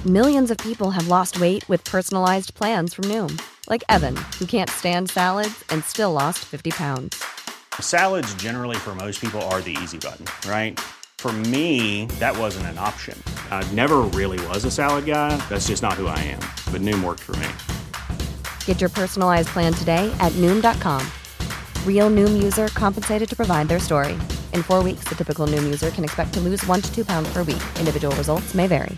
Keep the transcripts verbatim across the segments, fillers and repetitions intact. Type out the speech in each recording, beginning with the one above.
Millions of people have lost weight with personalized plans from Noom. Like Evan, who can't stand salads and still lost fifty pounds. Salads generally for most people are the easy button, right? For me, that wasn't an option. I never really was a salad guy. That's just not who I am. But Noom worked for me. Get your personalized plan today at Noom dot com. Real Noom user compensated to provide their story. In four weeks, the typical Noom user can expect to lose one to two pounds per week. Individual results may vary.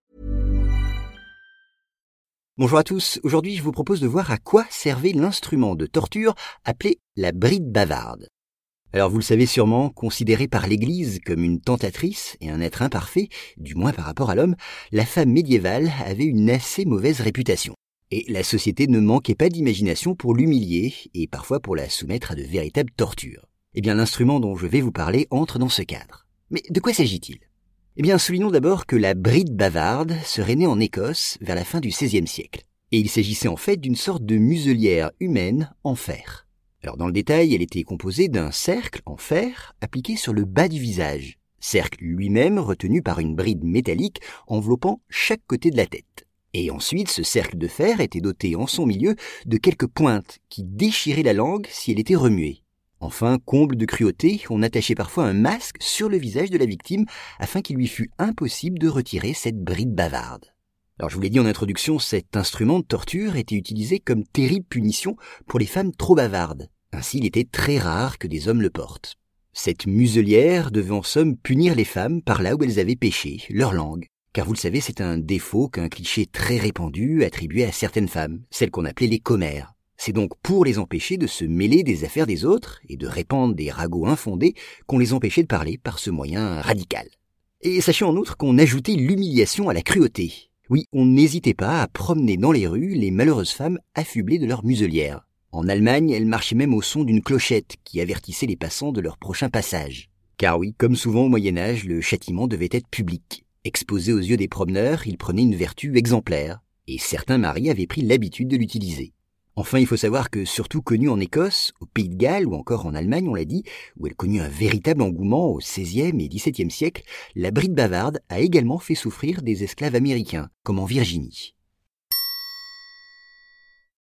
Bonjour à tous, aujourd'hui je vous propose de voir à quoi servait l'instrument de torture appelé la bride bavarde. Alors vous le savez sûrement, considérée par l'Église comme une tentatrice et un être imparfait, du moins par rapport à l'homme, la femme médiévale avait une assez mauvaise réputation. Et la société ne manquait pas d'imagination pour l'humilier et parfois pour la soumettre à de véritables tortures. Eh bien l'instrument dont je vais vous parler entre dans ce cadre. Mais de quoi s'agit-il ? Eh bien, soulignons d'abord que la bride bavarde serait née en Écosse vers la fin du seizième siècle. Et il s'agissait en fait d'une sorte de muselière humaine en fer. Alors dans le détail, elle était composée d'un cercle en fer appliqué sur le bas du visage. Cercle lui-même retenu par une bride métallique enveloppant chaque côté de la tête. Et ensuite, ce cercle de fer était doté en son milieu de quelques pointes qui déchiraient la langue si elle était remuée. Enfin, comble de cruauté, on attachait parfois un masque sur le visage de la victime afin qu'il lui fût impossible de retirer cette bride bavarde. Alors je vous l'ai dit en introduction, cet instrument de torture était utilisé comme terrible punition pour les femmes trop bavardes. Ainsi, il était très rare que des hommes le portent. Cette muselière devait en somme punir les femmes par là où elles avaient péché, leur langue. Car vous le savez, c'est un défaut qu'un cliché très répandu attribuait à certaines femmes, celles qu'on appelait les commères. C'est donc pour les empêcher de se mêler des affaires des autres et de répandre des ragots infondés qu'on les empêchait de parler par ce moyen radical. Et sachez en outre qu'on ajoutait l'humiliation à la cruauté. Oui, on n'hésitait pas à promener dans les rues les malheureuses femmes affublées de leur muselière. En Allemagne, elles marchaient même au son d'une clochette qui avertissait les passants de leur prochain passage. Car oui, comme souvent au Moyen-Âge, le châtiment devait être public. Exposé aux yeux des promeneurs, il prenait une vertu exemplaire. Et certains maris avaient pris l'habitude de l'utiliser. Enfin, il faut savoir que, surtout connue en Écosse, au Pays de Galles ou encore en Allemagne, on l'a dit, où elle connut un véritable engouement au seizième et dix-septième siècle, la bride bavarde a également fait souffrir des esclaves américains, comme en Virginie.